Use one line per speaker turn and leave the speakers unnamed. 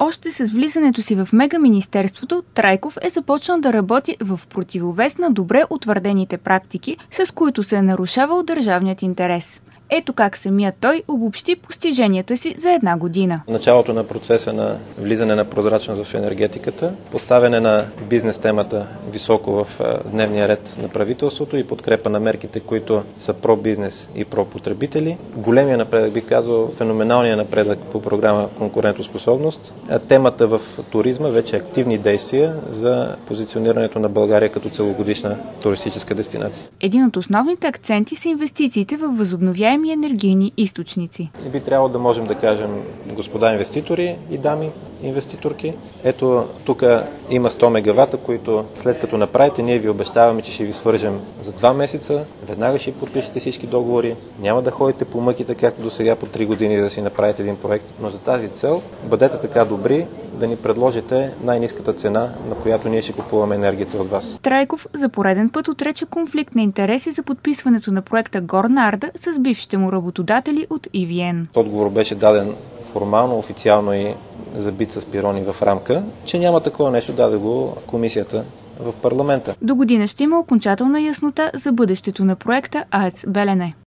Още с влизането си в мегаминистерството, Трайков е започнал да работи в противовес на добре утвърдените практики, с които се е нарушавал държавният интерес. Ето как самият той обобщи постиженията си за една година.
Началото на процеса на влизане на прозрачност в енергетиката, поставяне на бизнес темата високо в дневния ред на правителството и подкрепа на мерките, които са про-бизнес и про-потребители. Големия напредък, би казал, феноменалния напредък по програма Конкурентоспособност. Темата в туризма вече активни действия за позиционирането на България като целогодишна туристическа дестинация.
Един от основните акценти са инвестициите в възобновяеми енергийни източници.
Би трябвало да можем да кажем, господа инвеститори и дами инвеститорки, ето тук има 100 мегавата, които след като направите, ние ви обещаваме, че ще ви свържем за 2 месеца, веднага ще подпишете всички договори, няма да ходите по мъките, както до сега по 3 години да си направите един проект, но за тази цел бъдете така добри да ни предложите най-ниската цена, на която ние ще купуваме енергията от вас.
Трайков за пореден път отрече конфликт на интереси за подписването на проекта Горна Арда с бившите му работодатели от EVN.
Отговор беше даден формално, официално и забит с пирони в рамка, че няма такова нещо, даде го комисията в парламента.
До година ще има окончателна яснота за бъдещето на проекта АЕЦ Белене.